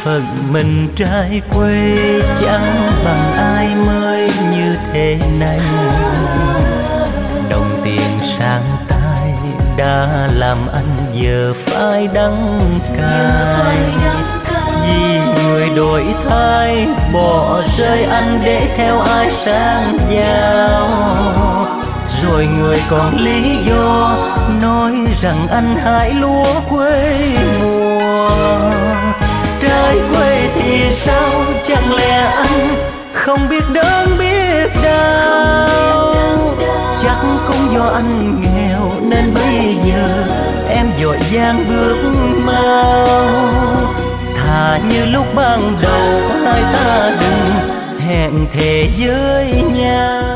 phận mình trai quê chẳng bằng ai mới như thế này. Đồng tiền sang tay đã làm anh giờ phải đắng cay. Vì người đổi thay bỏ rơi anh để theo ai sang giàu. Rồi người còn lý do nói rằng anh hại lúa quê mùa. Trái quê thì sao, chẳng lẽ anh không biết đớn biết đau. Chắc cũng do anh nghèo nên bây giờ em vội vàng bước mau. Thà như lúc ban đầu hai ta đừng hẹn thề với nhau.